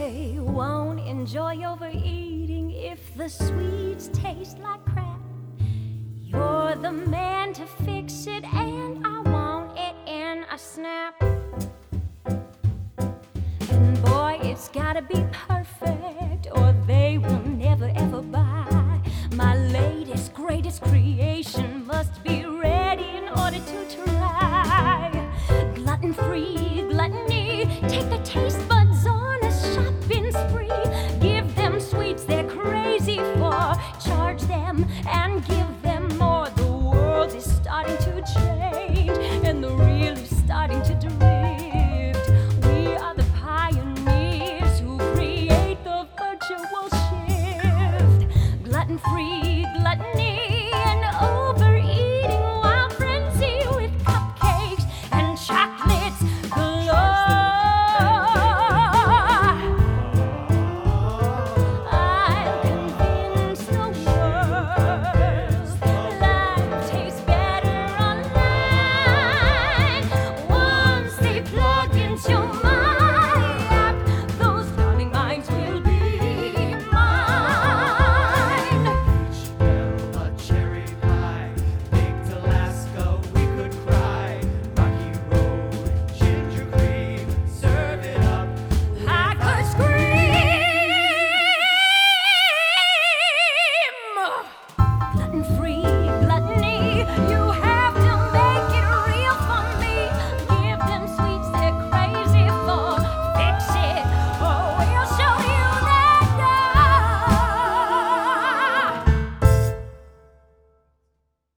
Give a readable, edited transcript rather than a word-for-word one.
boy won't enjoy overeating if the sweets taste like crap. You're the man to fix it, and I want it in a snap. And boy, it's gotta be perfect.